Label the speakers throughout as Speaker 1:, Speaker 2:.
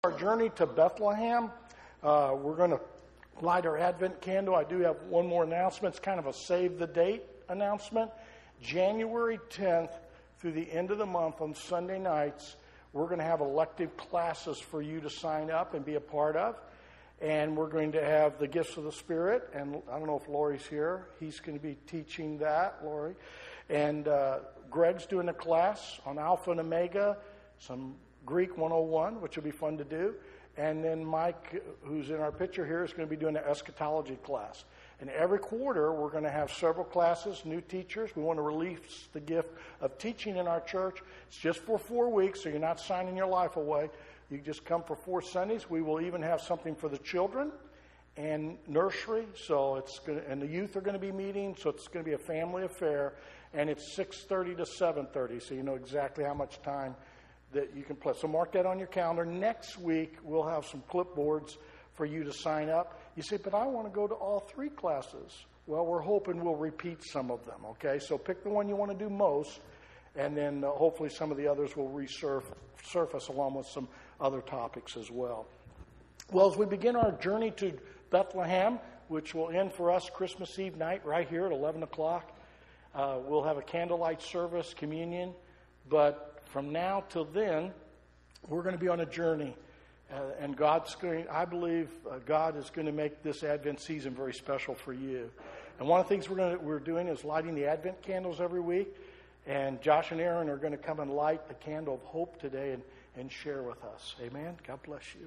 Speaker 1: Our journey to Bethlehem. We're going to light our Advent candle. I do have one more announcement. It's kind of a save the date announcement. January 10th through the end of the month on Sunday nights, we're going to have elective classes for you to sign up and be a part of. And we're going to have the gifts of the Spirit. And I don't know if Lori's here. He's going to be teaching that, Lori. And Greg's doing a class on Alpha and Omega, some Greek 101, which will be fun to do. And then Mike, who's in our picture here, is going to be doing an eschatology class. And every quarter, we're going to have several classes, new teachers. We want to release the gift of teaching in our church. It's just for 4 weeks, so you're not signing your life away. You just come for 4 Sundays. We will even have something for the children and nursery. So it's going to, and the youth are going to be meeting, so it's going to be a family affair. And it's 6:30 to 7:30, so you know exactly how much time that you can play. So mark that on your calendar. Next week, we'll have some clipboards for you to sign up. You say, but I want to go to all 3 classes. Well, we're hoping we'll repeat some of them, okay? So pick the one you want to do most, and then hopefully some of the others will resurface along with some other topics as well. Well, as we begin our journey to Bethlehem, which will end for us Christmas Eve night right here at 11 o'clock, we'll have a candlelight service, communion, but from now till then, we're going to be on a journey, and I believe God is going to make this Advent season very special for you. And one of the things we're doing is lighting the Advent candles every week, and Josh and Aaron are going to come and light the candle of hope today and share with us. Amen. God bless you.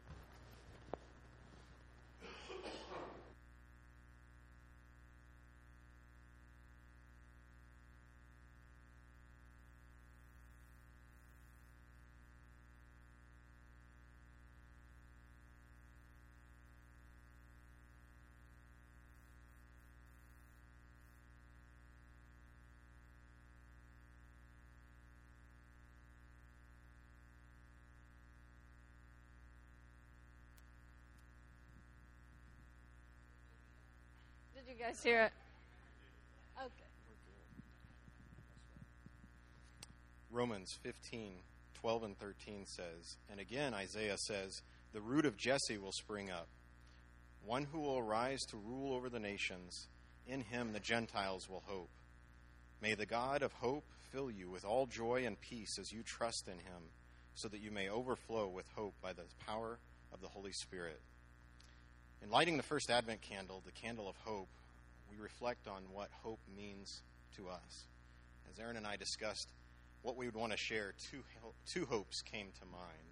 Speaker 2: Did you guys hear it? Okay.
Speaker 3: Romans 15:12 and 13 says, and again Isaiah says, the root of Jesse will spring up, one who will arise to rule over the nations. In him the Gentiles will hope. May the God of hope fill you with all joy and peace as you trust in him, so that you may overflow with hope by the power of the Holy Spirit. In lighting the first Advent candle, the candle of hope, we reflect on what hope means to us. As Aaron and I discussed what we would want to share, two hopes came to mind.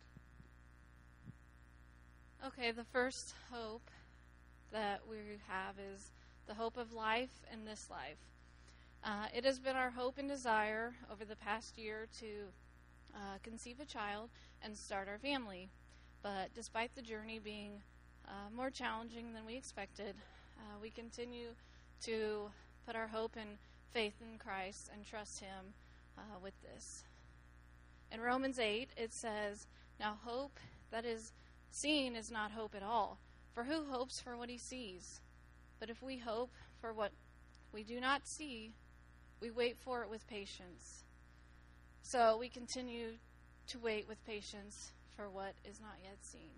Speaker 2: Okay, the first hope that we have is the hope of life in this life. It has been our hope and desire over the past year to conceive a child and start our family. But despite the journey being more challenging than we expected, we continue to put our hope and faith in Christ and trust him with this. In Romans 8, it says, now hope that is seen is not hope at all. For who hopes for what he sees? But if we hope for what we do not see, we wait for it with patience. So we continue to wait with patience for what is not yet seen.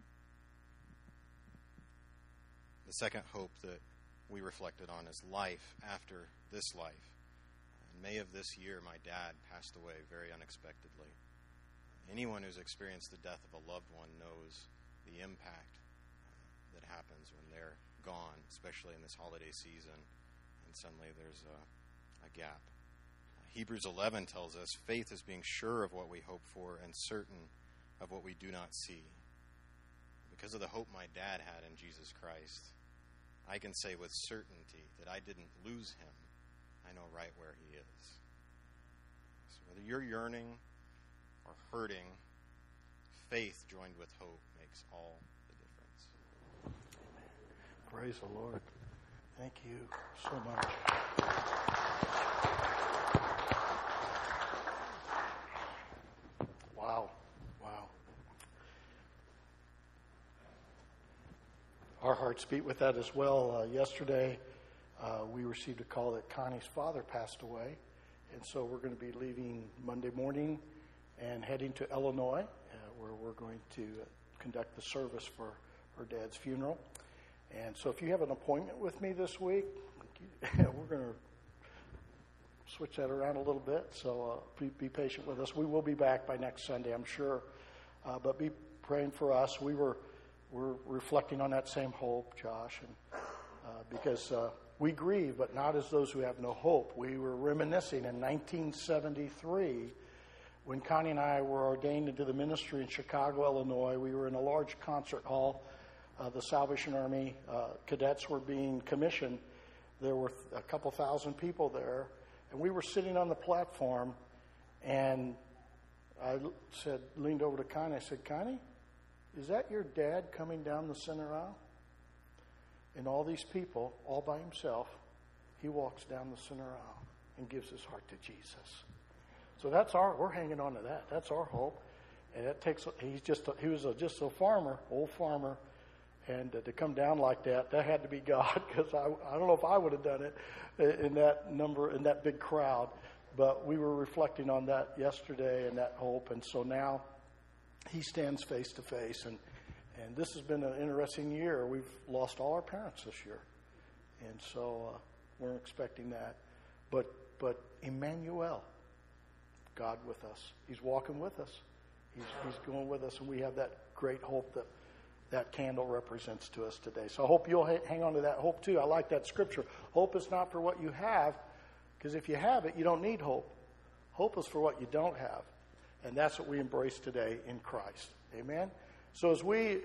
Speaker 3: The second hope that we reflected on is life after this life. In May of this year, my dad passed away very unexpectedly. Anyone who's experienced the death of a loved one knows the impact that happens when they're gone, especially in this holiday season, and suddenly there's a gap. Hebrews 11 tells us faith is being sure of what we hope for and certain of what we do not see. Because of the hope my dad had in Jesus Christ, I can say with certainty that I didn't lose him. I know right where he is. So whether you're yearning or hurting, faith joined with hope makes all the difference.
Speaker 1: Praise the Lord. Thank you so much. Wow. Our hearts beat with that as well. Yesterday, we received a call that Connie's father passed away. And so we're going to be leaving Monday morning and heading to Illinois, where we're going to conduct the service for her dad's funeral. And so if you have an appointment with me this week, we're going to switch that around a little bit. So be patient with us. We will be back by next Sunday, I'm sure. But be praying for us. We're reflecting on that same hope, Josh, and because we grieve, but not as those who have no hope. We were reminiscing in 1973 when Connie and I were ordained into the ministry in Chicago, Illinois. We were in a large concert hall. The Salvation Army cadets were being commissioned. There were a couple thousand people there, and we were sitting on the platform, and I leaned over to Connie. I said, Connie, is that your dad coming down the center aisle? And all these people, all by himself, he walks down the center aisle and gives his heart to Jesus. So we're hanging on to that. That's our hope. And that takes, he was just a farmer, old farmer, and to come down like that had to be God, because I don't know if I would have done it in that big crowd. But we were reflecting on that yesterday and that hope, and so now he stands face to face, and this has been an interesting year. We've lost all our parents this year, and so we're expecting that. But Emmanuel, God with us. He's walking with us. He's going with us, and we have that great hope that candle represents to us today. So I hope you'll hang on to that hope too. I like that scripture. Hope is not for what you have, because if you have it, you don't need hope. Hope is for what you don't have, and that's what we embrace today in Christ. Amen. So as we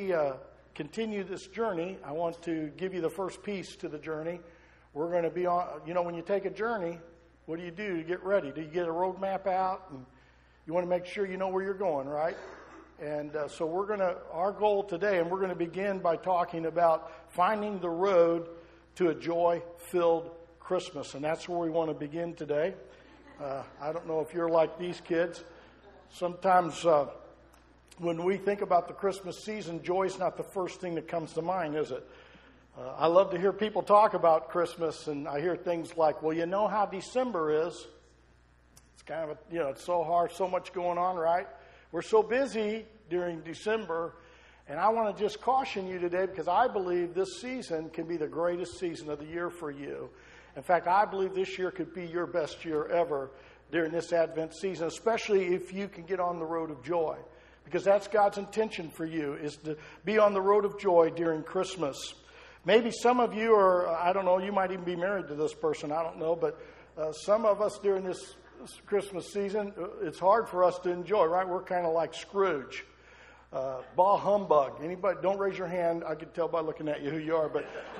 Speaker 1: continue this journey, I want to give you the first piece to the journey. We're going to be on. When you take a journey, what do you do to get ready? Do you get a road map out? And you want to make sure you know where you're going, right? And so our goal today, and we're going to begin by talking about finding the road to a joy-filled Christmas. And that's where we want to begin today. I don't know if you're like these kids. Sometimes when we think about the Christmas season, joy is not the first thing that comes to mind, is it? I love to hear people talk about Christmas, and I hear things like, well, you know how December is. It's kind of, it's so hard, so much going on, right? We're so busy during December, and I want to just caution you today, because I believe this season can be the greatest season of the year for you. In fact, I believe this year could be your best year ever during this Advent season, especially if you can get on the road of joy, because that's God's intention for you, is to be on the road of joy during Christmas. Maybe some of you are, I don't know, you might even be married to this person, I don't know, but some of us during this Christmas season, it's hard for us to enjoy, right? We're kind of like Scrooge. Bah humbug. Anybody? Don't raise your hand. I can tell by looking at you who you are,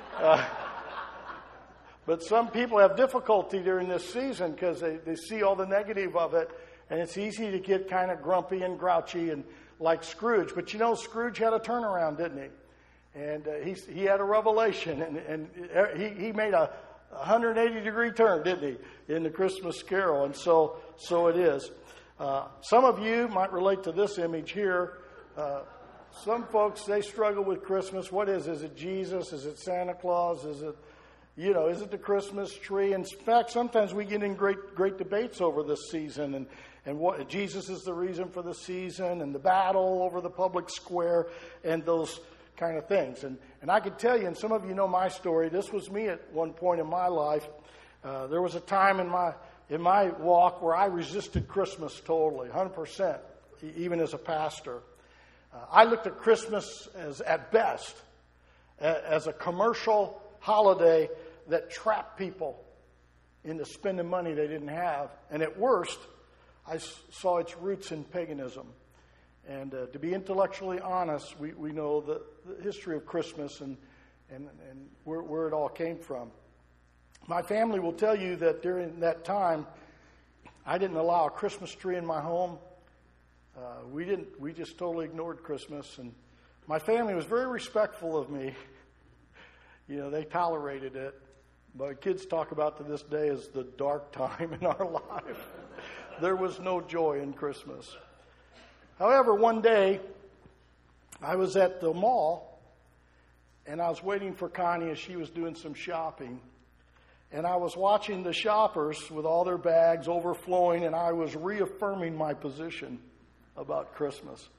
Speaker 1: but some people have difficulty during this season because they see all the negative of it, and it's easy to get kind of grumpy and grouchy and like Scrooge. But Scrooge had a turnaround, didn't he? And he had a revelation, and he made a 180-degree turn, didn't he, in the Christmas Carol? And so it is. Some of you might relate to this image here. Some folks, they struggle with Christmas. What is it? Is it Jesus? Is it Santa Claus? Is it, is it the Christmas tree? In fact, sometimes we get in great debates over this season, and what Jesus is the reason for the season, and the battle over the public square, and those kind of things. And I can tell you, and some of you know my story, this was me at one point in my life. There was a time in my walk where I resisted Christmas totally, 100%, even as a pastor. I looked at Christmas as, at best, as a commercial holiday that trapped people into spending money they didn't have. And at worst, I saw its roots in paganism. And to be intellectually honest, we know the history of Christmas and where it all came from. My family will tell you that during that time, I didn't allow a Christmas tree in my home. We just totally ignored Christmas. And my family was very respectful of me. They tolerated it. But kids talk about to this day as the dark time in our life. There was no joy in Christmas. However, one day, I was at the mall, and I was waiting for Connie as she was doing some shopping. And I was watching the shoppers with all their bags overflowing, and I was reaffirming my position about Christmas.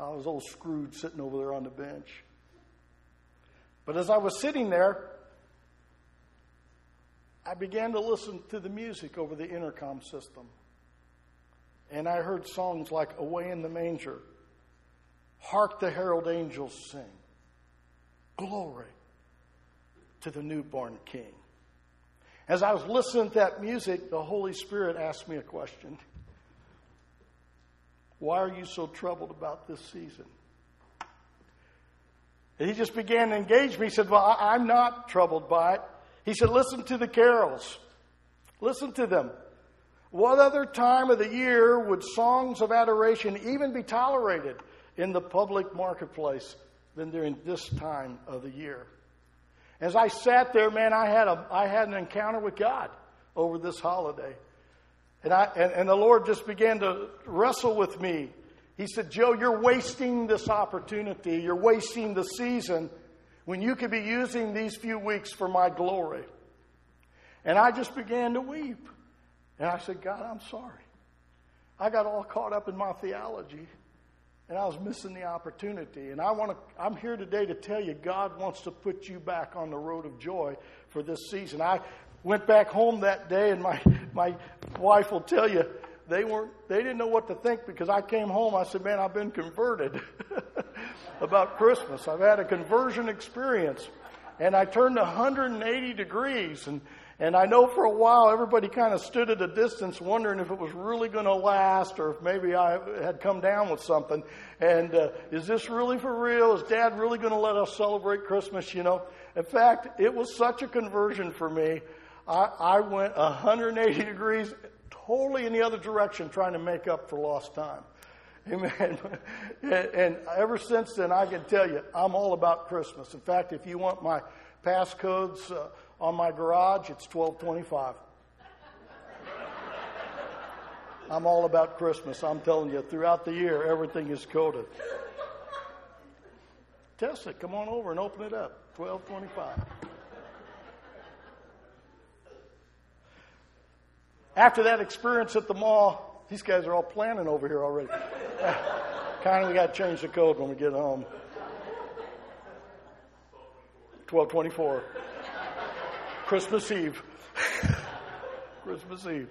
Speaker 1: I was old Scrooge sitting over there on the bench. But as I was sitting there, I began to listen to the music over the intercom system. And I heard songs like Away in the Manger, Hark the Herald Angels Sing, Glory to the Newborn King. As I was listening to that music, the Holy Spirit asked me a question. Why are you so troubled about this season? And he just began to engage me. He said, well, I'm not troubled by it. He said, listen to the carols. Listen to them. What other time of the year would songs of adoration even be tolerated in the public marketplace than during this time of the year? As I sat there, man, I had an encounter with God over this holiday. And the Lord just began to wrestle with me. He said, Joe, you're wasting this opportunity. You're wasting the season when you could be using these few weeks for my glory. And I just began to weep. And I said, God, I'm sorry. I got all caught up in my theology, and I was missing the opportunity. And I'm here today to tell you, God wants to put you back on the road of joy for this season. I went back home that day, and my wife will tell you, they didn't know what to think, because I came home. I said, man, I've been converted about Christmas. I've had a conversion experience. And I turned 180 degrees. And I know for a while everybody kind of stood at a distance wondering if it was really going to last, or if maybe I had come down with something. And is this really for real? Is Dad really going to let us celebrate Christmas? You know, in fact, it was such a conversion for me. I went 180 degrees totally in the other direction, trying to make up for lost time. Amen. And ever since then, I can tell you, I'm all about Christmas. In fact, if you want my passcodes on my garage, it's 1225. I'm all about Christmas. I'm telling you, throughout the year, everything is coded. Test it. Come on over and open it up. 1225. After that experience at the mall, these guys are all planning over here already. Kind of, we got to change the code when we get home. 1224. Christmas Eve. Christmas Eve.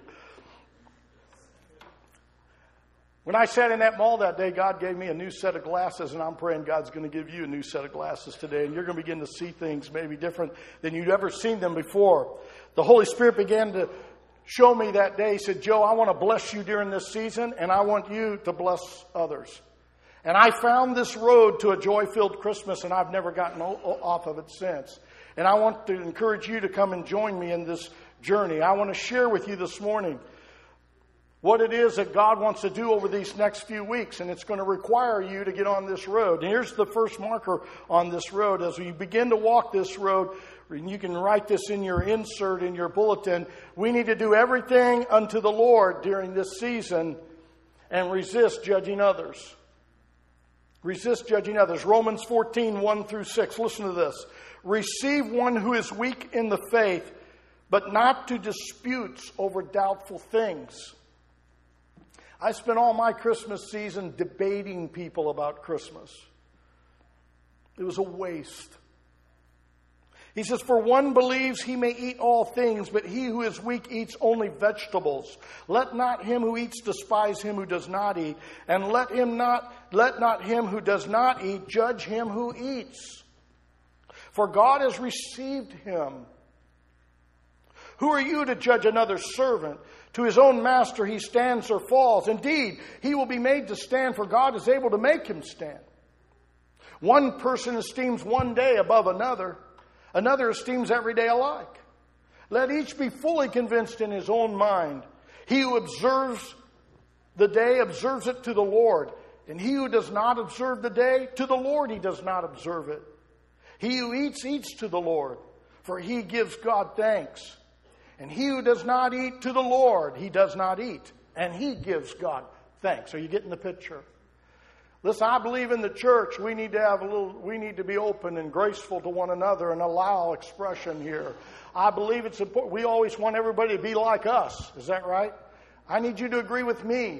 Speaker 1: When I sat in that mall that day, God gave me a new set of glasses, and I'm praying God's going to give you a new set of glasses today, and you're going to begin to see things maybe different than you'd ever seen them before. The Holy Spirit began to show me that day. He said, Joe, I want to bless you during this season, and I want you to bless others. And I found this road to a joy-filled Christmas, and I've never gotten off of it since. And I want to encourage you to come and join me in this journey. I want to share with you this morning what it is that God wants to do over these next few weeks, and it's going to require you to get on this road. And here's the first marker on this road. As we begin to walk this road, and you can write this in your insert in your bulletin, we need to do everything unto the Lord during this season and resist judging others. Resist judging others. Romans 14, 1 through 6. Listen to this. Receive one who is weak in the faith, but not to disputes over doubtful things. I spent all my Christmas season debating people about Christmas. It was a waste. He says, for one believes he may eat all things, but he who is weak eats only vegetables. Let not him who eats despise him who does not eat, and let not him who does not eat judge him who eats. For God has received him. Who are you to judge another's servant? To his own master he stands or falls. Indeed, he will be made to stand, for God is able to make him stand. One person esteems one day above another. Another esteems every day alike. Let each be fully convinced in his own mind. He who observes the day observes it to the Lord. And he who does not observe the day, to the Lord he does not observe it. He who eats, eats to the Lord, for he gives God thanks. And he who does not eat, to the Lord he does not eat, and he gives God thanks. Are you getting the picture? Listen, I believe in the church we need to be open and graceful to one another and allow expression here. I believe it's important. We always want everybody to be like us. Is that right? I need you to agree with me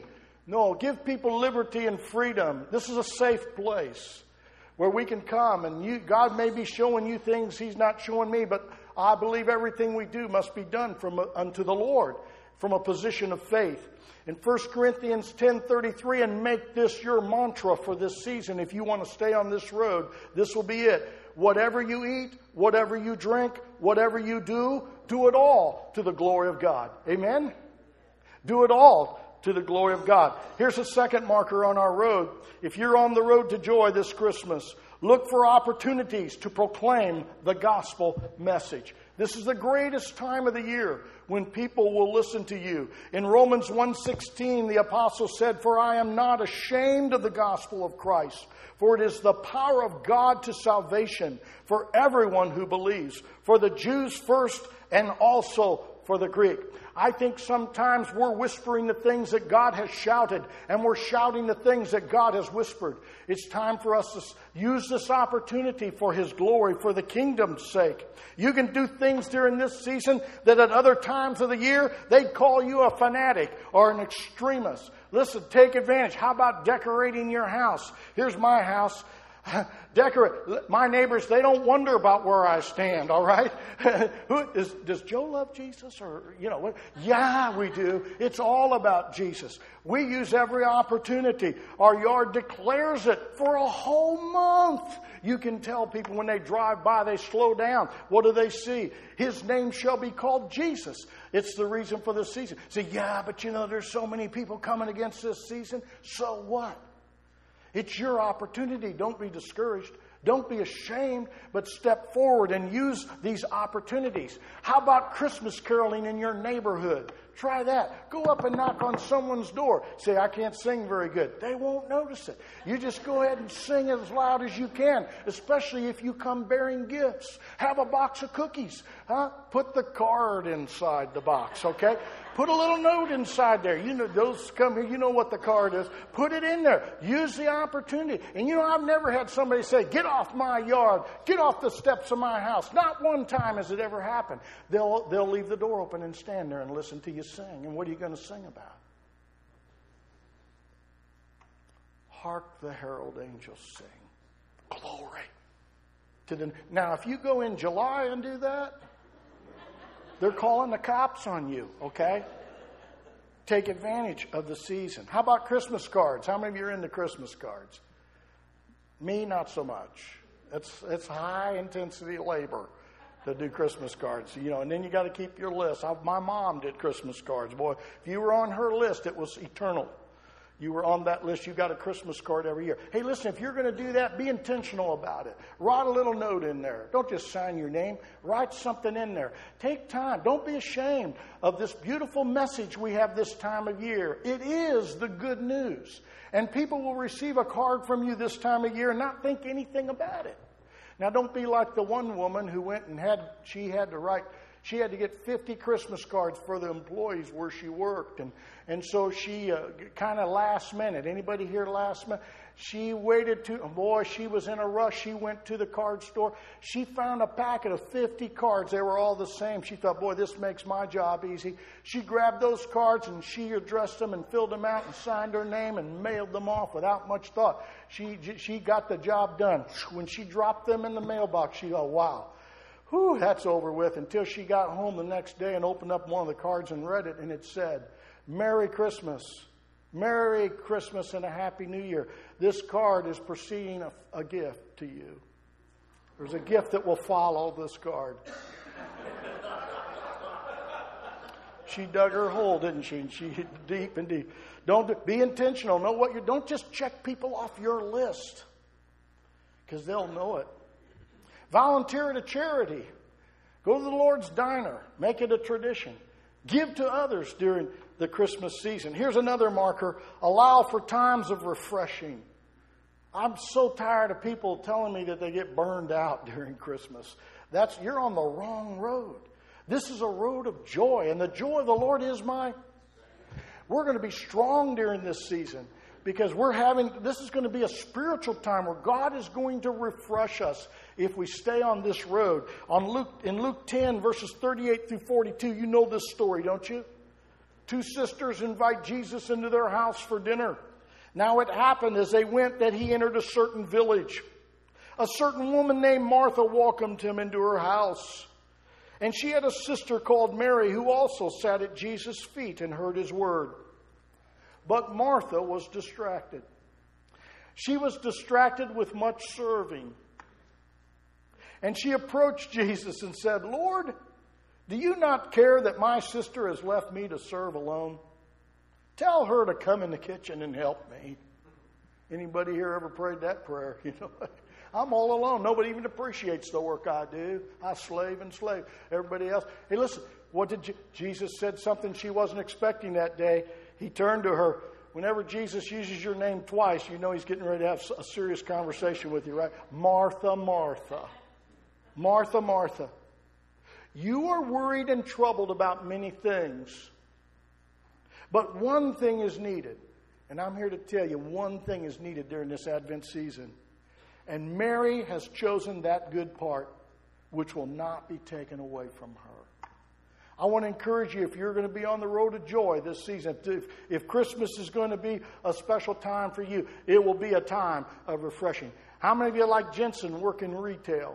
Speaker 1: No, give people liberty and freedom. This is a safe place where we can come, and God may be showing you things He's not showing me, but I believe everything we do must be done unto the Lord from a position of faith. In 1 Corinthians 10:33, and make this your mantra for this season. If you want to stay on this road, this will be it. Whatever you eat, whatever you drink, whatever you do, do it all to the glory of God. Amen? Do it all to the glory of God. Here's a second marker on our road. If you're on the road to joy this Christmas, look for opportunities to proclaim the gospel message. This is the greatest time of the year when people will listen to you. In Romans 1:16, the apostle said, "For I am not ashamed of the gospel of Christ, for it is the power of God to salvation for everyone who believes, for the Jews first and also for the Greek." I think sometimes we're whispering the things that God has shouted, and we're shouting the things that God has whispered. It's time for us to use this opportunity for His glory, for the kingdom's sake. You can do things during this season that at other times of the year, they'd call you a fanatic or an extremist. Listen, take advantage. How about decorating your house? Here's my house. Decorate. My neighbors, they don't wonder about where I stand, all right? Does Joe love Jesus? Or, what? Yeah, we do. It's all about Jesus. We use every opportunity. Our yard declares it for a whole month. You can tell people when they drive by, they slow down. What do they see? His name shall be called Jesus. It's the reason for the season. Say, yeah, but there's so many people coming against this season. So what? It's your opportunity. Don't be discouraged. Don't be ashamed, but step forward and use these opportunities. How about Christmas caroling in your neighborhood? Try that. Go up and knock on someone's door. Say, I can't sing very good. They won't notice it. You just go ahead and sing as loud as you can, especially if you come bearing gifts. Have a box of cookies. Put the card inside the box, okay? Put a little note inside there. Those come here, you know what the card is. Put it in there. Use the opportunity. And I've never had somebody say, get off my yard. Get off the steps of my house. Not one time has it ever happened. They'll leave the door open and stand there and listen to you sing. And what are you going to sing about? Hark the herald angels sing. Glory. Now, if you go in July and do that, they're calling the cops on you, okay? Take advantage of the season. How about Christmas cards? How many of you are into Christmas cards? Me, not so much. It's high intensity labor to do Christmas cards, and then you got to keep your list. My mom did Christmas cards. Boy, if you were on her list, it was eternal. You were on that list, you got a Christmas card every year. Hey, listen, if you're going to do that, be intentional about it. Write a little note in there. Don't just sign your name. Write something in there. Take time. Don't be ashamed of this beautiful message we have this time of year. It is the good news. And people will receive a card from you this time of year and not think anything about it. Now, don't be like the one woman who went and she had to get 50 Christmas cards for the employees where she worked. And so she kind of last minute. Anybody here last minute? She waited she was in a rush. She went to the card store. She found a packet of 50 cards. They were all the same. She thought, boy, this makes my job easy. She grabbed those cards and she addressed them and filled them out and signed her name and mailed them off without much thought. She got the job done. When she dropped them in the mailbox, she thought, wow. Whew, that's over with, until she got home the next day and opened up one of the cards and read it, and it said, Merry Christmas. Merry Christmas and a Happy New Year. This card is preceding a gift to you. There's a gift that will follow this card. She dug her hole, didn't she? And she hit deep and deep. Be intentional. Don't just check people off your list, because they'll know it. Volunteer at a charity. Go to the Lord's Diner. Make it a tradition. Give to others during the Christmas season. Here's another marker. Allow for times of refreshing. I'm so tired of people telling me that they get burned out during Christmas. You're on the wrong road. This is a road of joy, and the joy of the Lord is mine. We're going to be strong during this season, because this is going to be a spiritual time where God is going to refresh us if we stay on this road. In Luke 10, verses 38 through 42, you know this story, don't you? Two sisters invite Jesus into their house for dinner. Now it happened as they went that he entered a certain village. A certain woman named Martha welcomed him into her house. And she had a sister called Mary who also sat at Jesus' feet and heard his word. But Martha was distracted. She was distracted with much serving. And she approached Jesus and said, Lord, do you not care that my sister has left me to serve alone? Tell her to come in the kitchen and help me. Anybody here ever prayed that prayer? You know, I'm all alone. Nobody even appreciates the work I do. I slave and slave. Everybody else. Hey, listen, what did Jesus said something she wasn't expecting that day. He turned to her. Whenever Jesus uses your name twice, you know he's getting ready to have a serious conversation with you, right? Martha, Martha. Martha, Martha. You are worried and troubled about many things. But one thing is needed. And I'm here to tell you, one thing is needed during this Advent season. And Mary has chosen that good part, which will not be taken away from her. I want to encourage you, if you're going to be on the road to joy this season, if Christmas is going to be a special time for you, it will be a time of refreshing. How many of you like Jensen work in retail?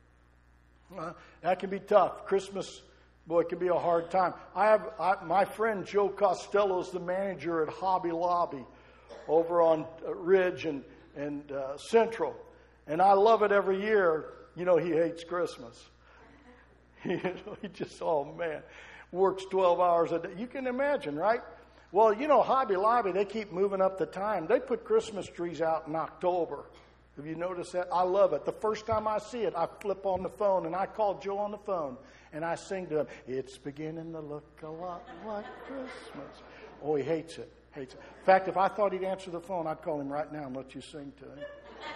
Speaker 1: That can be tough. Christmas, boy, it can be a hard time. My friend Joe Costello is the manager at Hobby Lobby over on Ridge and Central. And I love it every year. You know, he hates Christmas. He just, oh man, works 12 hours a day. You can imagine, right? Well, you know, Hobby Lobby, they keep moving up the time. They put Christmas trees out in October. Have you noticed that? I love it. The first time I see it, I flip on the phone and I call Joe on the phone and I sing to him, it's beginning to look a lot like Christmas. Oh, he hates it. Hates it. In fact, if I thought he'd answer the phone, I'd call him right now and let you sing to him.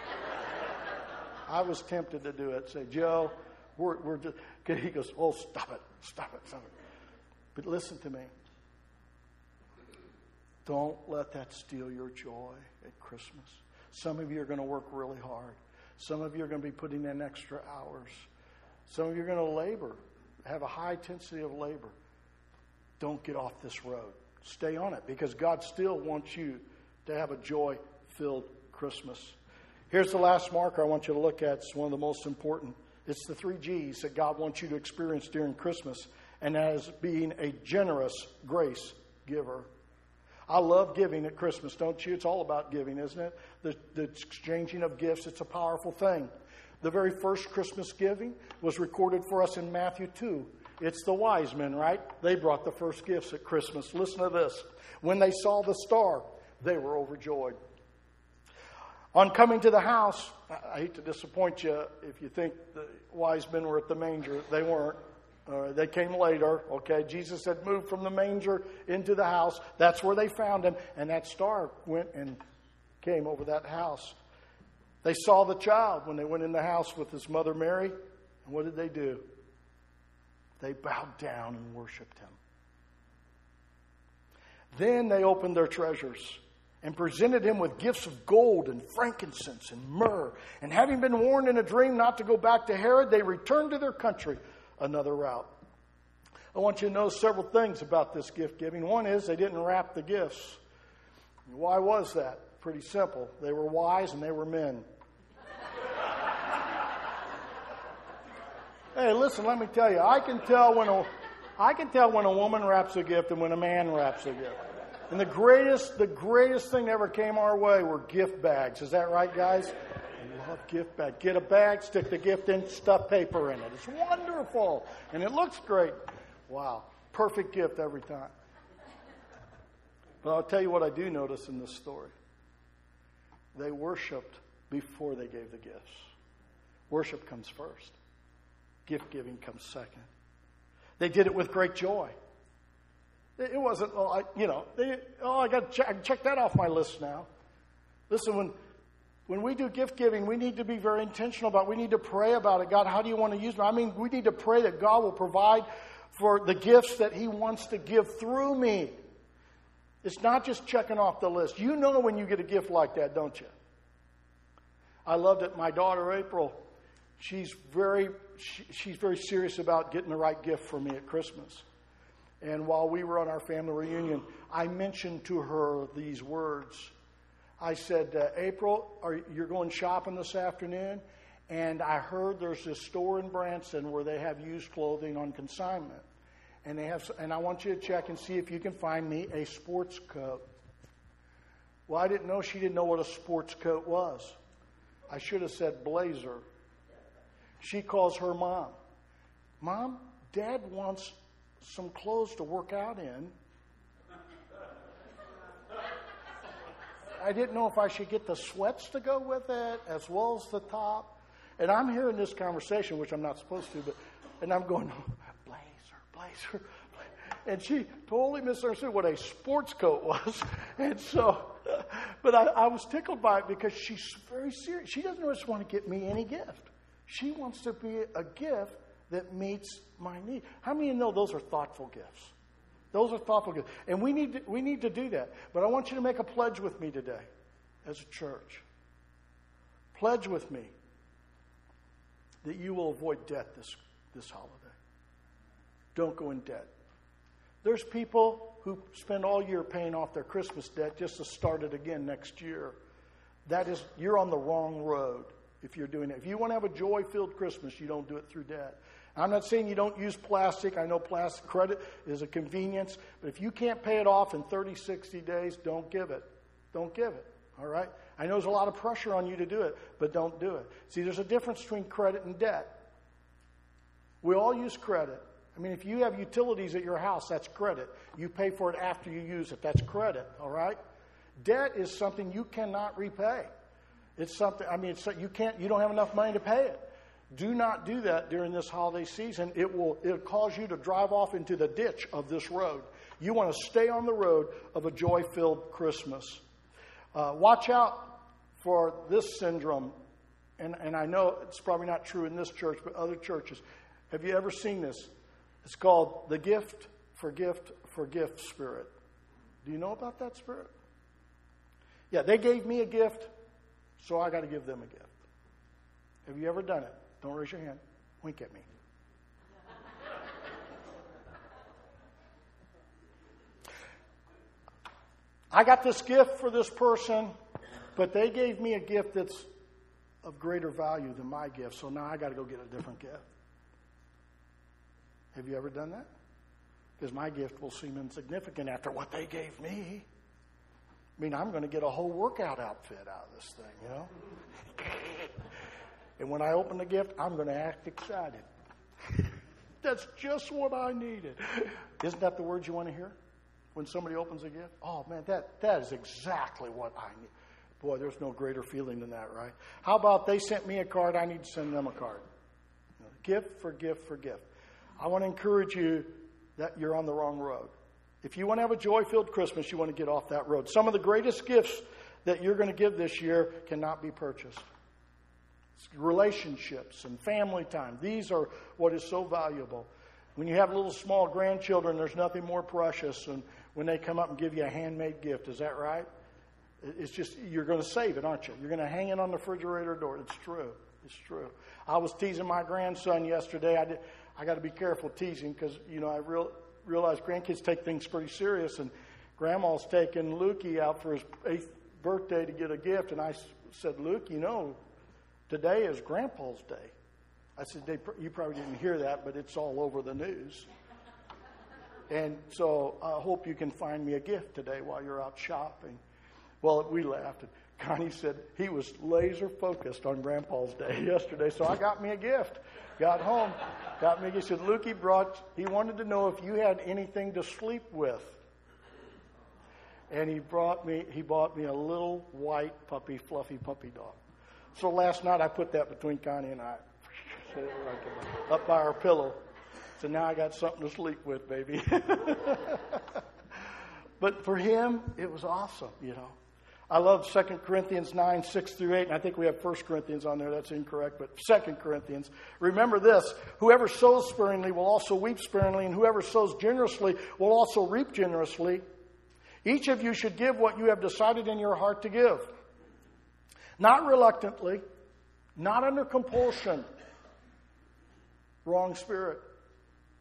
Speaker 1: I was tempted to do it. Say, Joe, we're just... He goes, oh, stop it. But listen to me. Don't let that steal your joy at Christmas. Some of you are going to work really hard. Some of you are going to be putting in extra hours. Some of you are going to labor, have a high intensity of labor. Don't get off this road. Stay on it, because God still wants you to have a joy-filled Christmas. Here's the last marker I want you to look at. It's one of the most important. It's the 3 G's that God wants you to experience during Christmas, and that is being a generous grace giver. I love giving at Christmas, don't you? It's all about giving, isn't it? The exchanging of gifts, it's a powerful thing. The very first Christmas giving was recorded for us in Matthew 2. It's the wise men, right? They brought the first gifts at Christmas. Listen to this. When they saw the star, they were overjoyed. On coming to the house, I hate to disappoint you if you think the wise men were at the manger. They weren't. They came later. Okay, Jesus had moved from the manger into the house. That's where they found him, and that star went and came over that house. They saw the child when they went in the house with his mother Mary. And what did they do? They bowed down and worshiped him. Then they opened their treasures and presented him with gifts of gold and frankincense and myrrh. And having been warned in a dream not to go back to Herod, they returned to their country another route. I want you to know several things about this gift giving. One is they didn't wrap the gifts. Why was that? Pretty simple. They were wise and they were men. Hey, listen, let me tell you, I can tell when a woman wraps a gift and when a man wraps a gift. And the greatest thing that ever came our way were gift bags. Is that right, guys? I love gift bags. Get a bag, stick the gift in, stuff paper in it. It's wonderful. And it looks great. Wow. Perfect gift every time. But I'll tell you what I do notice in this story. They worshiped before they gave the gifts. Worship comes first. Gift giving comes second. They did it with great joy. It wasn't, I got to check that off my list now. Listen, when we do gift giving, we need to be very intentional about it. We need to pray about it. God, how do you want to use me? I mean, we need to pray that God will provide for the gifts that he wants to give through me. It's not just checking off the list. You know when you get a gift like that, don't you? I loved it. My daughter, April, she's very serious about getting the right gift for me at Christmas. And while we were on our family reunion, I mentioned to her these words. I said, April, you're going shopping this afternoon? And I heard there's this store in Branson where they have used clothing on consignment. And I want you to check and see if you can find me a sports coat. Well, I didn't know she didn't know what a sports coat was. I should have said blazer. She calls her mom. Mom, Dad wants some clothes to work out in. I didn't know if I should get the sweats to go with it as well as the top. And I'm hearing this conversation, which I'm not supposed to, and I'm going, blazer. And she totally misunderstood what a sports coat was. And so, but I was tickled by it because she's very serious. She doesn't just want to get me any gift. She wants to be a gift that meets my need. How many of you know those are thoughtful gifts? Those are thoughtful gifts. And we need to do that. But I want you to make a pledge with me today as a church. Pledge with me that you will avoid debt this holiday. Don't go in debt. There's people who spend all year paying off their Christmas debt just to start it again next year. You're on the wrong road if you're doing it. If you want to have a joy-filled Christmas, you don't do it through debt. I'm not saying you don't use plastic. I know plastic credit is a convenience. But if you can't pay it off in 30, 60 days, don't give it. Don't give it. All right? I know there's a lot of pressure on you to do it, but don't do it. See, there's a difference between credit and debt. We all use credit. I mean, if you have utilities at your house, that's credit. You pay for it after you use it. That's credit. All right? Debt is something you cannot repay. It's something, you don't have enough money to pay it. Do not do that during this holiday season. It'll cause you to drive off into the ditch of this road. You want to stay on the road of a joy-filled Christmas. Watch out for this syndrome. And I know it's probably not true in this church, but other churches. Have you ever seen this? It's called the gift for gift spirit. Do you know about that spirit? Yeah, they gave me a gift, so I got to give them a gift. Have you ever done it? Don't raise your hand. Wink at me. I got this gift for this person, but they gave me a gift that's of greater value than my gift, so now I got to go get a different gift. Have you ever done that? Because my gift will seem insignificant after what they gave me. I mean, I'm going to get a whole workout outfit out of this thing, you know? And when I open the gift, I'm going to act excited. That's just what I needed. Isn't that the words you want to hear when somebody opens a gift? Oh, man, that is exactly what I need. Boy, there's no greater feeling than that, right? How about they sent me a card, I need to send them a card. Gift for gift for gift. I want to encourage you that you're on the wrong road. If you want to have a joy-filled Christmas, you want to get off that road. Some of the greatest gifts that you're going to give this year cannot be purchased. Relationships and family time. These are what is so valuable. When you have little small grandchildren, there's nothing more precious than when they come up and give you a handmade gift. Is that right? It's just, you're going to save it, aren't you? You're going to hang it on the refrigerator door. It's true. It's true. I was teasing my grandson yesterday. I got to be careful teasing because, I realize grandkids take things pretty serious. And Grandma's taking Lukey out for his 8th birthday to get a gift. And I said, Luke, today is Grandpa's day. I said, you probably didn't hear that, but it's all over the news. And so I hope you can find me a gift today while you're out shopping. Well, we laughed. And Connie said he was laser focused on Grandpa's day yesterday. So I got me a gift. Got home. Got me. He said, Luke, he wanted to know if you had anything to sleep with. And he bought me a little white fluffy puppy dog. So last night I put that between Connie and I. Up by our pillow. So now I got something to sleep with, baby. But for him, it was awesome, I love 2 Corinthians 9, 6 through 8, and I think we have 1 Corinthians on there. That's incorrect, but 2 Corinthians. Remember this, whoever sows sparingly will also reap sparingly, and whoever sows generously will also reap generously. Each of you should give what you have decided in your heart to give. Not reluctantly, not under compulsion. Wrong spirit.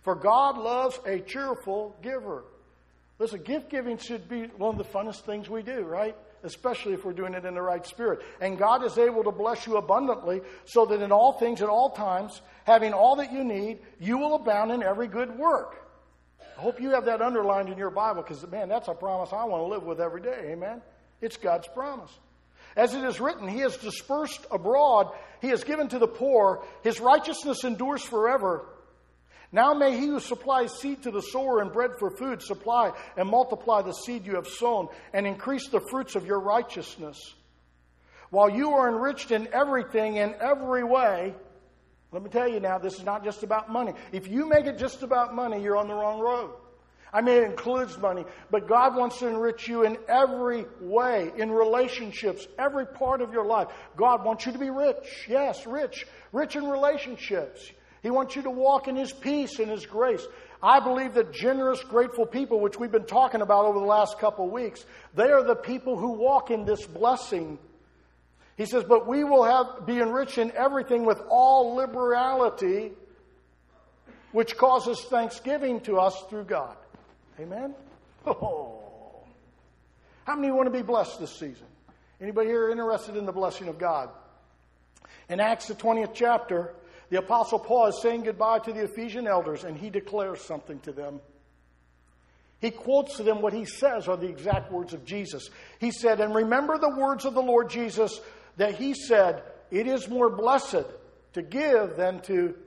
Speaker 1: For God loves a cheerful giver. Listen, gift giving should be one of the funnest things we do, right? Especially if we're doing it in the right spirit. And God is able to bless you abundantly so that in all things, at all times, having all that you need, you will abound in every good work. I hope you have that underlined in your Bible because, man, that's a promise I want to live with every day. Amen? It's God's promise. As it is written, He has dispersed abroad, He has given to the poor, His righteousness endures forever. Now may He who supplies seed to the sower and bread for food supply and multiply the seed you have sown and increase the fruits of your righteousness. While you are enriched in everything, in every way. Let me tell you now, this is not just about money. If you make it just about money, you're on the wrong road. I mean, it includes money, but God wants to enrich you in every way, in relationships, every part of your life. God wants you to be rich. Yes, rich. Rich in relationships. He wants you to walk in His peace and His grace. I believe that generous, grateful people, which we've been talking about over the last couple of weeks, they are the people who walk in this blessing. He says, but we will be enriched in everything with all liberality, which causes thanksgiving to us through God. Amen? Oh. How many want to be blessed this season? Anybody here interested in the blessing of God? In Acts, the 20th chapter, the Apostle Paul is saying goodbye to the Ephesian elders, and he declares something to them. He quotes to them what he says are the exact words of Jesus. He said, and remember the words of the Lord Jesus that He said, it is more blessed to give than to receive.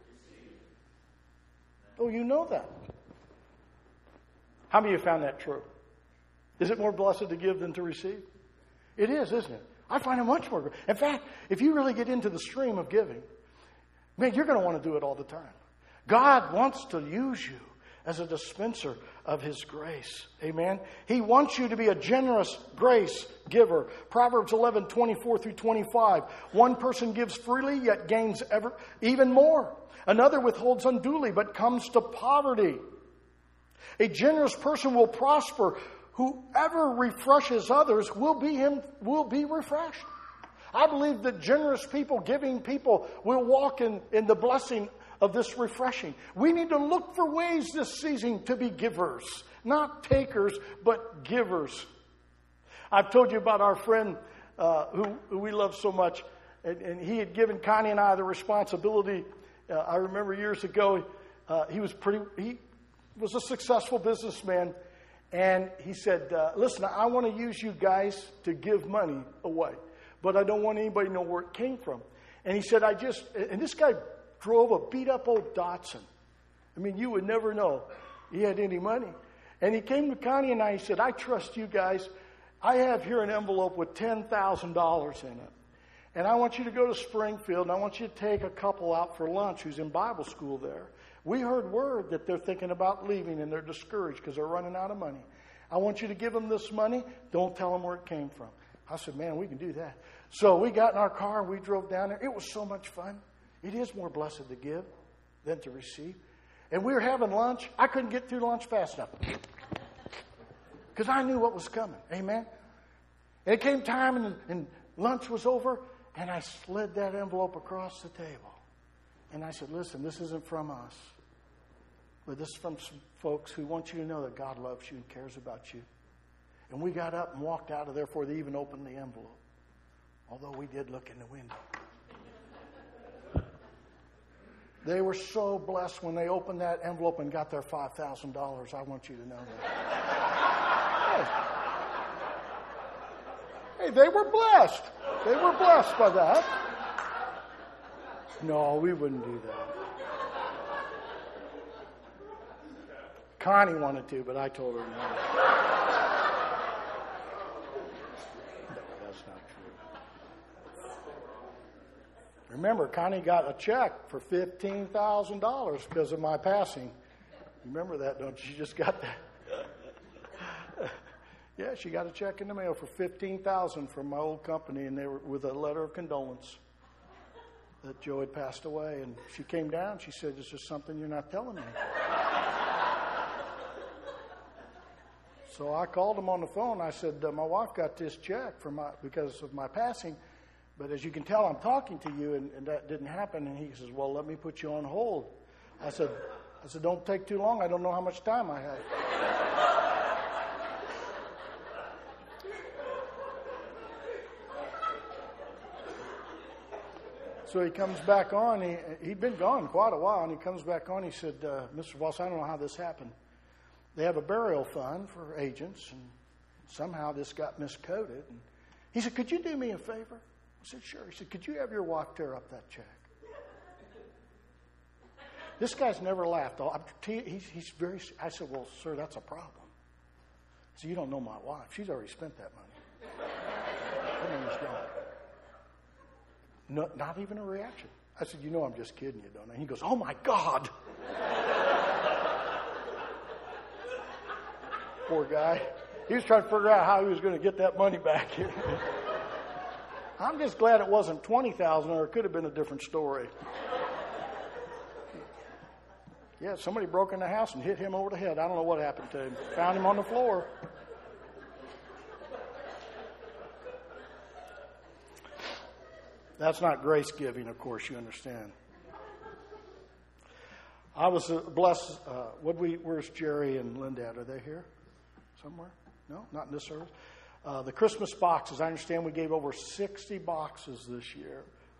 Speaker 1: Oh, you know that. How many of you found that true? Is it more blessed to give than to receive? It is, isn't it? I find it much more. In fact, if you really get into the stream of giving, man, you're going to want to do it all the time. God wants to use you as a dispenser of His grace. Amen? He wants you to be a generous grace giver. Proverbs 11:24 through 25. One person gives freely, yet gains even more. Another withholds unduly, but comes to poverty. A generous person will prosper. Whoever refreshes others will be refreshed. I believe that generous people, giving people, will walk in the blessing of this refreshing. We need to look for ways this season to be givers. Not takers, but givers. I've told you about our friend who we love so much. And he had given Connie and I the responsibility. I remember years ago, he was a successful businessman. And he said, listen, I want to use you guys to give money away. But I don't want anybody to know where it came from. And he said, and this guy drove a beat-up old Datsun. I mean, you would never know he had any money. And he came to Connie and I, he said, I trust you guys. I have here an envelope with $10,000 in it. And I want you to go to Springfield, and I want you to take a couple out for lunch who's in Bible school there. We heard word that they're thinking about leaving, and they're discouraged because they're running out of money. I want you to give them this money. Don't tell them where it came from. I said, man, we can do that. So we got in our car, we drove down there. It was so much fun. It is more blessed to give than to receive. And we were having lunch. I couldn't get through lunch fast enough because I knew what was coming. Amen? And it came time and lunch was over, and I slid that envelope across the table. And I said, listen, this isn't from us, but this is from some folks who want you to know that God loves you and cares about you. And we got up and walked out of there before they even opened the envelope, although we did look in the window. They were so blessed when they opened that envelope and got their $5,000. I want you to know that. Hey, they were blessed. They were blessed by that. No, we wouldn't do that. Connie wanted to, but I told her no. No, that's not true. Remember, Connie got a check for $15,000 because of my passing. Remember that, don't you? She just got that. Yeah, she got a check in the mail for $15,000 from my old company, and they were with a letter of condolence that Joe had passed away. And she came down. She said, "Is there something you're not telling me?" So I called him on the phone. I said, "My wife got this check because of my passing, but as you can tell, I'm talking to you, and that didn't happen." And he says, "Well, let me put you on hold." I said, I said, don't take too long. I don't know how much time I have. So he comes back on. He'd been gone quite a while, and he comes back on. He said, Mr. Voss, I don't know how this happened. They have a burial fund for agents, and somehow this got miscoded. And he said, could you do me a favor? I said, sure. He said, could you have your wife tear up that check? This guy's never laughed. He's very. I said, well, sir, that's a problem. I said, you don't know my wife. She's already spent that money. That money's gone. No, not even a reaction. I said, you know I'm just kidding you, don't I? He goes, oh, my God. Poor guy. He was trying to figure out how he was going to get that money back. I'm just glad it wasn't $20,000, or it could have been a different story. Yeah, somebody broke in the house and hit him over the head. I don't know what happened to him. Found him on the floor. That's not grace giving, of course, you understand. I was blessed. Where's Jerry and Linda at? Are they here somewhere? No, not in this service. The Christmas boxes, I understand we gave over 60 boxes this year.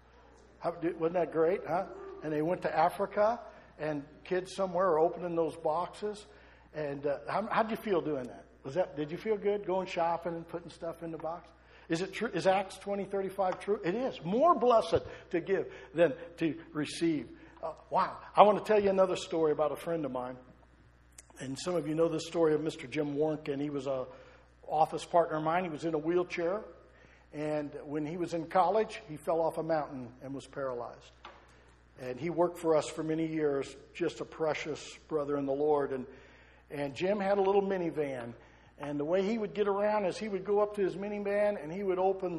Speaker 1: Wasn't that great, huh? And they went to Africa, and kids somewhere are opening those boxes. And how did you feel doing that? Did you feel good going shopping and putting stuff in the box? Is it true? Is Acts 20:35 true? It is. More blessed to give than to receive. Wow. I want to tell you another story about a friend of mine. And some of you know the story of Mr. Jim Warnken. He was an office partner of mine. He was in a wheelchair. And when he was in college, he fell off a mountain and was paralyzed. And he worked for us for many years, just a precious brother in the Lord. And Jim had a little minivan. And the way he would get around is he would go up to his minivan and he would open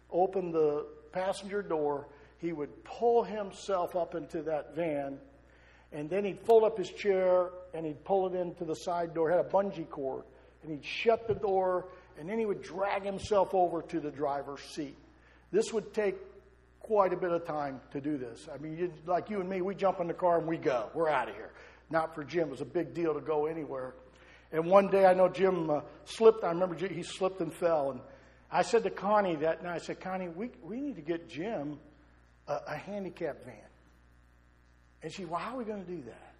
Speaker 1: the passenger door. He would pull himself up into that van, and then he'd fold up his chair and he'd pull it into the side door. It had a bungee cord, and he'd shut the door, and then he would drag himself over to the driver's seat. This would take quite a bit of time to do this. I mean, like you and me, we jump in the car and we go. We're out of here. Not for Jim. It was a big deal to go anywhere. And one day, I know Jim slipped. I remember he slipped and fell. And I said to Connie that night, I said, Connie, we need to get Jim a handicap van. And she, well, how are we going to do that?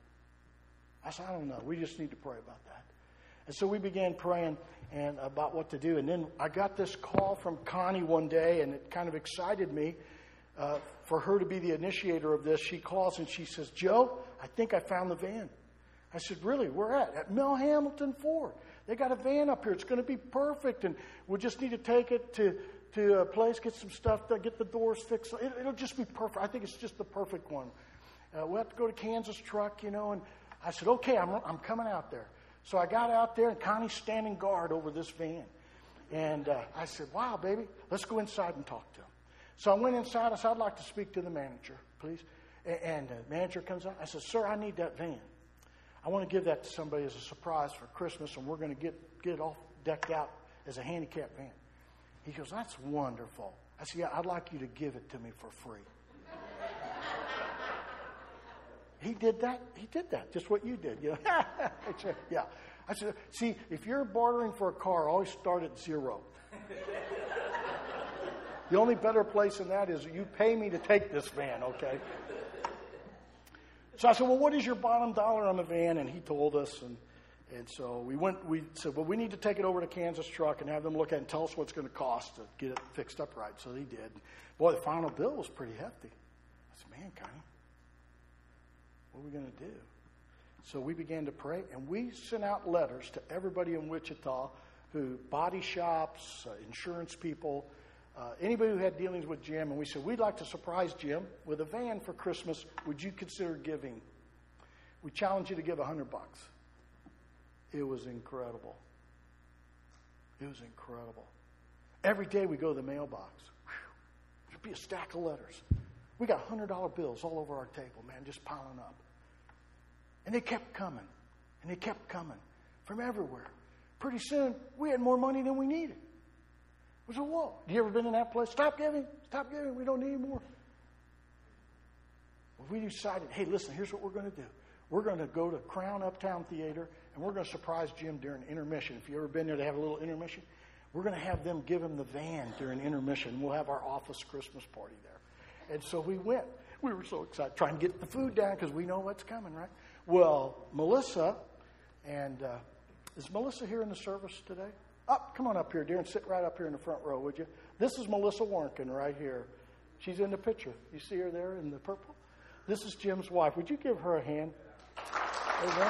Speaker 1: I said, I don't know. We just need to pray about that. And so we began praying and about what to do. And then I got this call from Connie one day, and it kind of excited me for her to be the initiator of this. She calls and she says, Joe, I think I found the van. I said, really? Where at? At Mel Hamilton Ford. They got a van up here. It's going to be perfect, and we'll just need to take it to a place, get some stuff done, get the doors fixed. It'll just be perfect. I think it's just the perfect one. We'll have to go to Kansas Truck, and I said, okay, I'm coming out there. So I got out there, and Connie's standing guard over this van. And I said, wow, baby, let's go inside and talk to him. So I went inside. I said, I'd like to speak to the manager, please. And the manager comes out. I said, sir, I need that van. I want to give that to somebody as a surprise for Christmas, and we're going to get it all decked out as a handicap van. He goes, that's wonderful. I said, yeah, I'd like you to give it to me for free. He did that. He did that. Just what you did. Yeah. I said, see, if you're bartering for a car, always start at zero. The only better place in that is you pay me to take this van, okay? So I said, well, what is your bottom dollar on the van? And he told us, and so we said, well, we need to take it over to Kansas Truck and have them look at it and tell us what it's going to cost to get it fixed up right. So they did. Boy, the final bill was pretty hefty. I said, man, Connie, what are we going to do? So we began to pray, and we sent out letters to everybody in Wichita, body shops, insurance people, anybody who had dealings with Jim, and we said, we'd like to surprise Jim with a van for Christmas. Would you consider giving? We challenge you to give $100. It was incredible. It was incredible. Every day we go to the mailbox. There'd be a stack of letters. We got $100 bills all over our table, man, just piling up. And they kept coming. And they kept coming from everywhere. Pretty soon, we had more money than we needed. We said, whoa, you ever been in that place? Stop giving. We don't need any more. Well, we decided, hey, listen, here's what we're going to do. we're going to go to Crown Uptown Theater, and we're going to surprise Jim during intermission. If you've ever been there, they have a little intermission. We're going to have them give him the van during intermission. We'll have our office Christmas party there. And so we went. We were so excited, trying to get the food down because we know what's coming, right? Well, Melissa, and is Melissa here in the service today? Come on up here, dear, and sit right up here in the front row, would you? This is Melissa Warnken right here. She's in the picture. You see her there in the purple? This is Jim's wife. Would you give her a hand? Amen.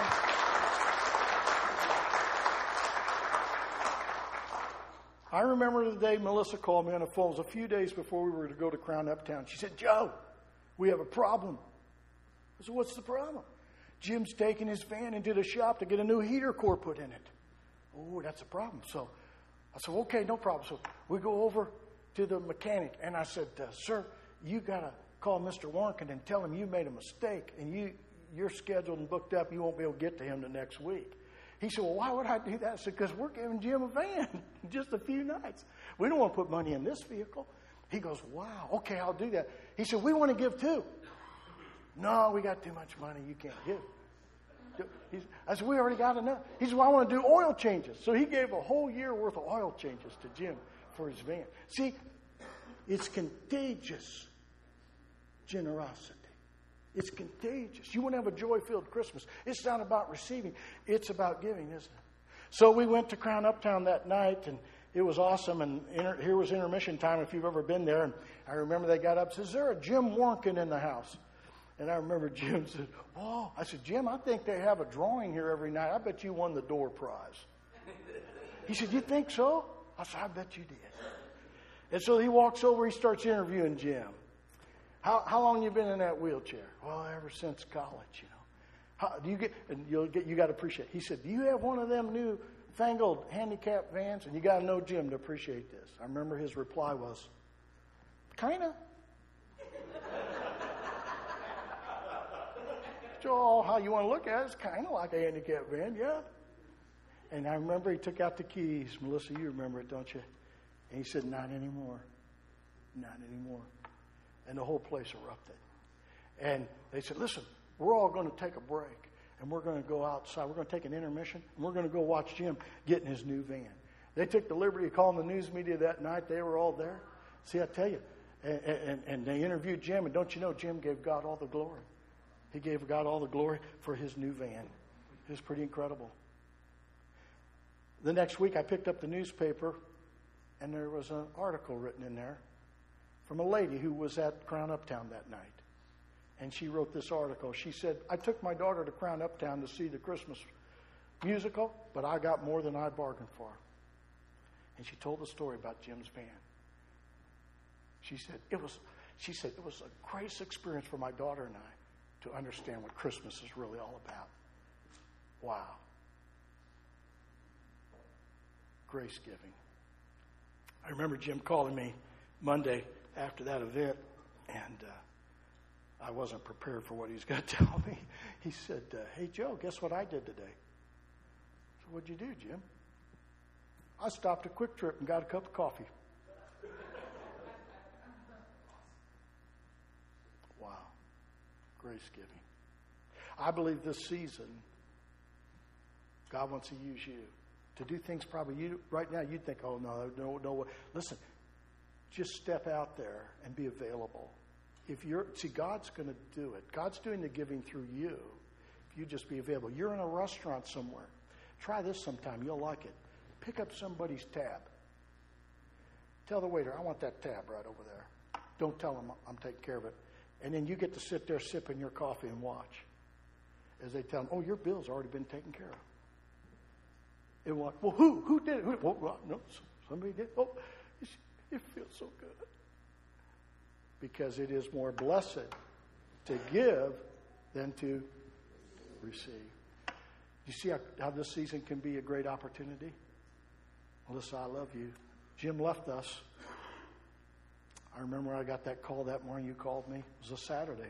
Speaker 1: I remember the day Melissa called me on the phone. It was a few days before we were to go to Crown Uptown. She said, Joe, we have a problem. I said, what's the problem? Jim's taking his van into the shop to get a new heater core put in it. Oh, that's a problem. So I said, okay, no problem. So we go over to the mechanic, and I said, sir, you got to call Mr. Warnken and tell him you made a mistake, and you're scheduled and booked up. You won't be able to get to him the next week. He said, well, why would I do that? I said, because we're giving Jim a van in just a few nights. We don't want to put money in this vehicle. He goes, wow, okay, I'll do that. He said, we want to give too. No, we got too much money. You can't give. I said, we already got enough. He said, well, I want to do oil changes. So he gave a whole year worth of oil changes to Jim for his van. See, it's contagious generosity. It's contagious. You want to have a joy-filled Christmas. It's not about receiving. It's about giving, isn't it? So we went to Crown Uptown that night, and it was awesome. And here was intermission time if you've ever been there. And I remember they got up and said, is there a Jim Warnken in the house? And I remember Jim said, oh. I said, Jim, I think they have a drawing here every night. I bet you won the door prize. He said, you think so? I said, I bet you did. And so he walks over, he starts interviewing Jim. How long you been in that wheelchair? Well, ever since college, you know. How do you get? And you got to appreciate. He said, do you have one of them new fangled handicap vans? And you got to know Jim to appreciate this. I remember his reply was, kinda. So how you want to look at it, it's kind of like a handicap van, yeah. And I remember he took out the keys. Melissa, you remember it, don't you? And he said, not anymore. Not anymore. And the whole place erupted. And they said, listen, we're all going to take a break. And we're going to go outside. We're going to take an intermission. And we're going to go watch Jim get in his new van. They took the liberty of calling the news media that night. They were all there. See, I tell you. And they interviewed Jim. And don't you know, Jim gave God all the glory. He gave God all the glory for his new van. It was pretty incredible. The next week, I picked up the newspaper, and there was an article written in there from a lady who was at Crown Uptown that night. And she wrote this article. She said, I took my daughter to Crown Uptown to see the Christmas musical, but I got more than I bargained for. And she told the story about Jim's van. She said, it was a grace experience for my daughter and I to understand what Christmas is really all about. Wow. Grace giving. I remember Jim calling me Monday after that event, and I wasn't prepared for what he was going to tell me. He said, hey, Joe, guess what I did today? I said, what'd you do, Jim? I stopped at Quick Trip and got a cup of coffee. Wow. Grace giving. I believe this season, God wants to use you to do things probably you right now you'd think, oh, no. Listen, just step out there and be available. God's going to do it. God's doing the giving through you. If you just be available. You're in a restaurant somewhere. Try this sometime. You'll like it. Pick up somebody's tab. Tell the waiter, I want that tab right over there. Don't tell them I'm taking care of it. And then you get to sit there sipping your coffee and watch as they tell them, oh, your bill's already been taken care of. And what? Well, who did it? Well, no, somebody did. Oh, it feels so good. Because it is more blessed to give than to receive. You see how this season can be a great opportunity? Melissa, I love you. Jim left us. I remember I got that call that morning you called me. It was a Saturday.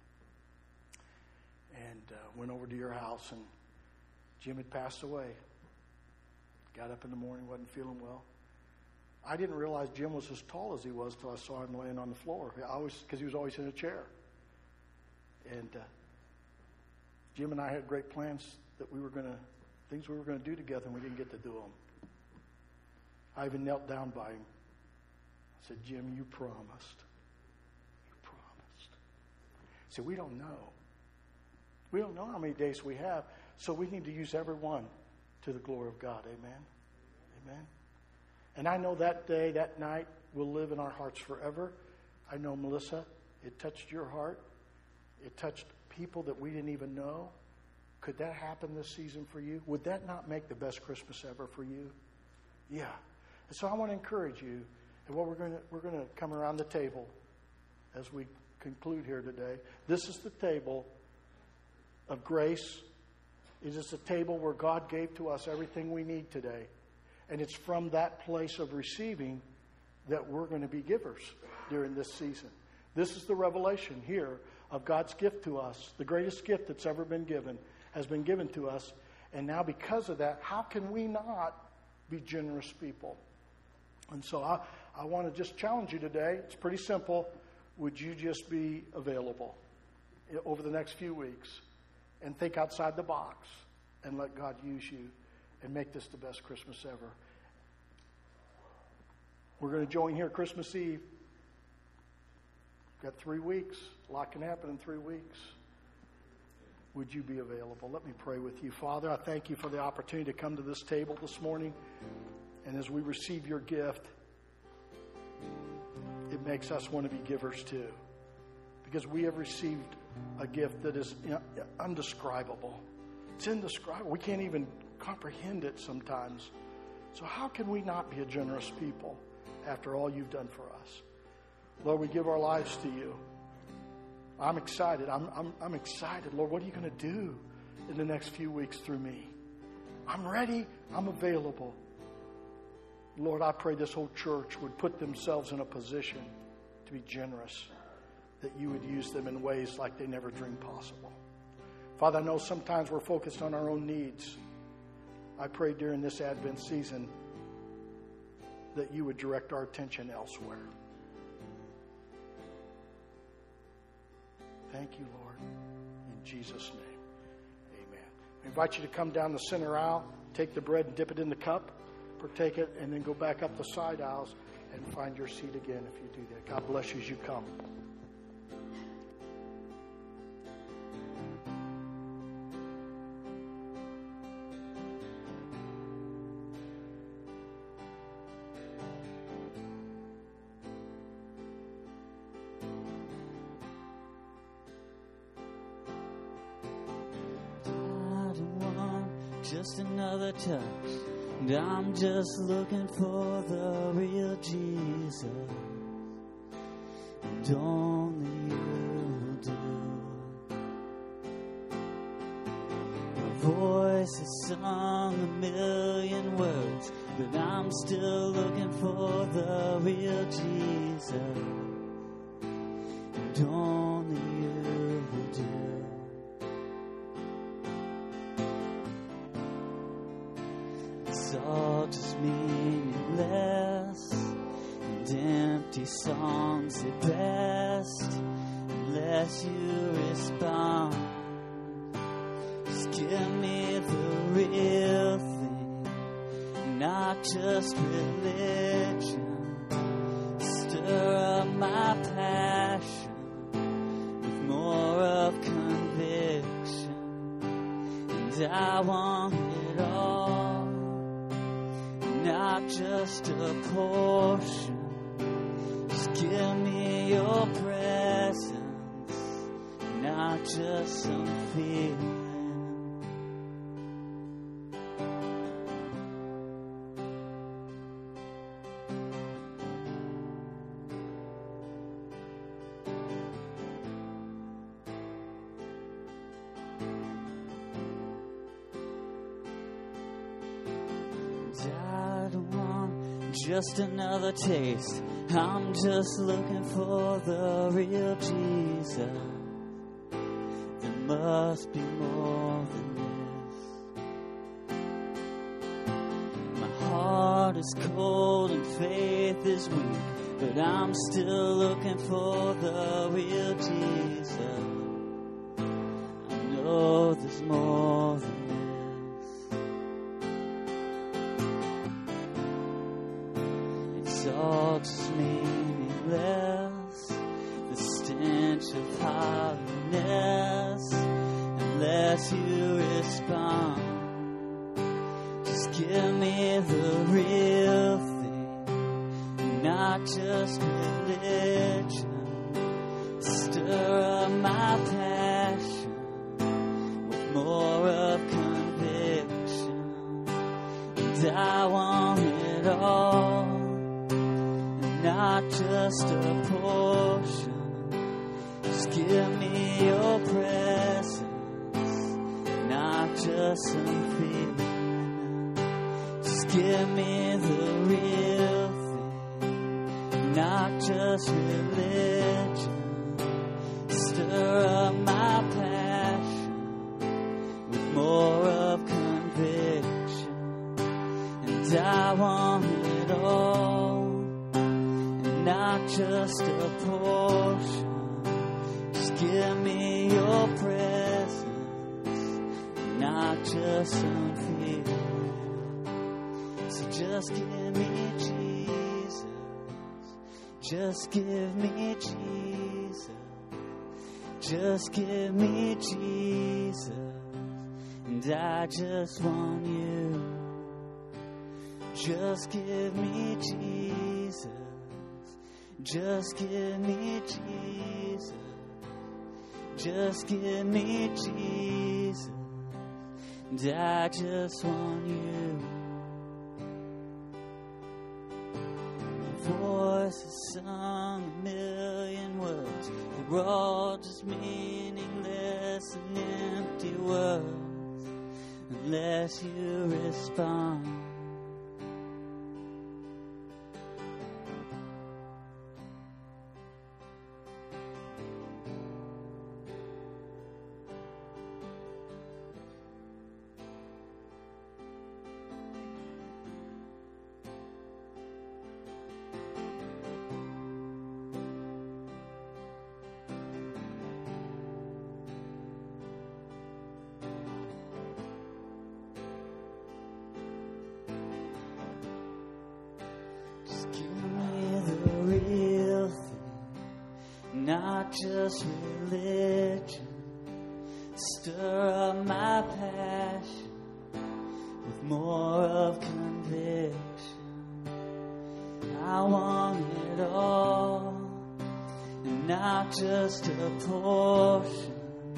Speaker 1: And went over to your house, and Jim had passed away. Got up in the morning, wasn't feeling well. I didn't realize Jim was as tall as he was till I saw him laying on the floor. Because he was always in a chair. And Jim and I had great plans that things we were going to do together, and we didn't get to do them. I even knelt down by him. I said, Jim, you promised. You promised. See, we don't know. We don't know how many days we have, so we need to use every one to the glory of God. Amen? Amen? And I know that day, that night, will live in our hearts forever. I know, Melissa, it touched your heart. It touched people that we didn't even know. Could that happen this season for you? Would that not make the best Christmas ever for you? Yeah. And so I want to encourage you. And what we're going to come around the table as we conclude here today. This is the table of grace. It is a table where God gave to us everything we need today. And it's from that place of receiving that we're going to be givers during this season. This is the revelation here of God's gift to us. The greatest gift that's ever been given has been given to us. And now because of that, how can we not be generous people? And so I want to just challenge you today. It's pretty simple. Would you just be available over the next few weeks and think outside the box and let God use you and make this the best Christmas ever? We're going to join here Christmas Eve. We've got 3 weeks. A lot can happen in 3 weeks. Would you be available? Let me pray with you. Father, I thank you for the opportunity to come to this table this morning. And as we receive your gift, it makes us want to be givers too. Because we have received a gift that is undescribable. It's indescribable. We can't even comprehend it sometimes. So how can we not be a generous people after all you've done for us? Lord, we give our lives to you. I'm excited. I'm excited. Lord, what are you going to do in the next few weeks through me? I'm ready. I'm available. Lord, I pray this whole church would put themselves in a position to be generous, that you would use them in ways like they never dreamed possible. Father, I know sometimes we're focused on our own needs. I pray during this Advent season that you would direct our attention elsewhere. Thank you, Lord. In Jesus' name, amen. I invite you to come down the center aisle, take the bread and dip it in the cup, partake it, and then go back up the side aisles and find your seat again if you do that. God bless you as you come.
Speaker 4: Just another touch, and I'm just looking for the real Jesus, and only you do. My voice has sung a million words, but I'm still looking for the real Jesus, and only you do. It's all just meaningless and empty songs at best, unless you respond. Just give me the real thing, not just religion. Stir up my passion with more of conviction, and I want it all. Not just a portion. Just give me your presence, not just some feeling. I don't want just another taste. I'm just looking for the real Jesus. There must be more than this. My heart is cold and faith is weak, but I'm still looking for the real Jesus. I know know there's more than this. It's all just meaningless, the stench of hollowness, unless you respond. Just give me the real thing, not just religion. Stir up my passion with more of conviction, and I want it all, and not just a portion. Just give me your presence, not just some feeling. Just give me the real thing, not just religion. Stir up my passion with more of conviction, and I want it all, and not just a portion. Just give me your presence, not just some feeling. So just give me Jesus, just give me Jesus. Just give me Jesus, and I just want you. Just give me Jesus, just give me Jesus, just give me Jesus, and I just want you. My voice is sung a million words, they were all just meaningless and empty words, unless you respond. Not just religion. Stir up my passion with more of conviction. I want it all, and not just a portion.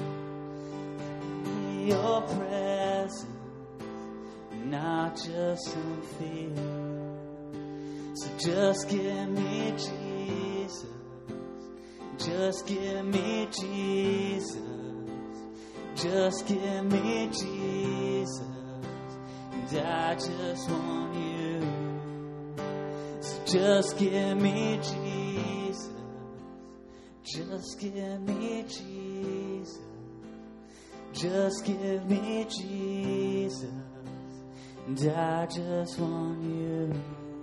Speaker 4: Your presence, not just some feeling. So just give me Jesus. Just give me Jesus, just give me Jesus, and I just want you. So just give me Jesus, just give me Jesus, just give me Jesus, and I just want you.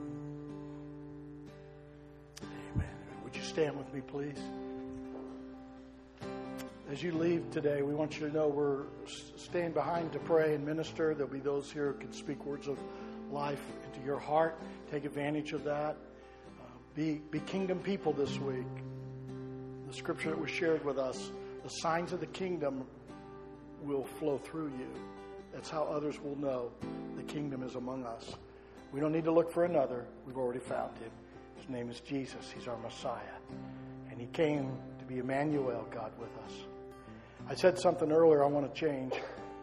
Speaker 1: Amen. Would you stand with me, please? As you leave today, we want you to know we're staying behind to pray and minister. There'll be those here who can speak words of life into your heart. Take advantage of that. Be kingdom people this week. The scripture that was shared with us, the signs of the kingdom will flow through you. That's how others will know the kingdom is among us. We don't need to look for another. We've already found him. His name is Jesus. He's our Messiah. And he came to be Emmanuel, God with us. I said something earlier I want to change.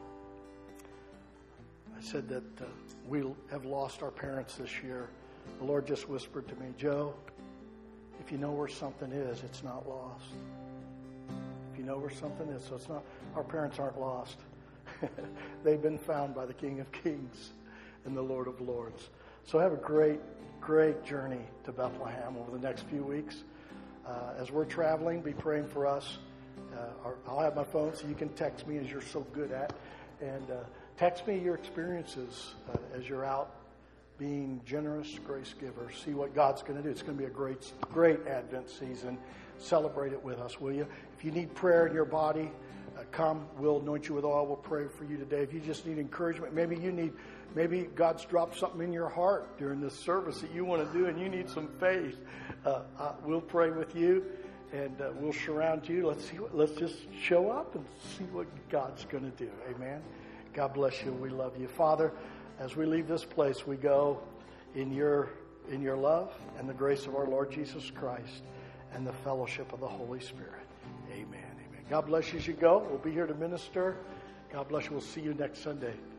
Speaker 1: I said that we have lost our parents this year. The Lord just whispered to me, Joe, if you know where something is, it's not lost. If you know where something is, so it's not, our parents aren't lost. They've been found by the King of Kings and the Lord of Lords. So have a great, great journey to Bethlehem over the next few weeks. As we're traveling, be praying for us. I'll have my phone so you can text me, as you're so good at. And text me your experiences as you're out being generous grace givers. See what God's going to do. It's going to be a great, great Advent season. Celebrate it with us, will you? If you need prayer in your body, come. We'll anoint you with oil. We'll pray for you today. If you just need encouragement, maybe God's dropped something in your heart during this service that you want to do and you need some faith. We'll pray with you and we'll surround you. Let's just show up and see what God's going to do. Amen. God bless you. We love you. Father, as we leave this place, we go in your love and the grace of our Lord Jesus Christ and the fellowship of the Holy Spirit. Amen. Amen. God bless you as you go. We'll be here to minister. God bless you. We'll see you next Sunday.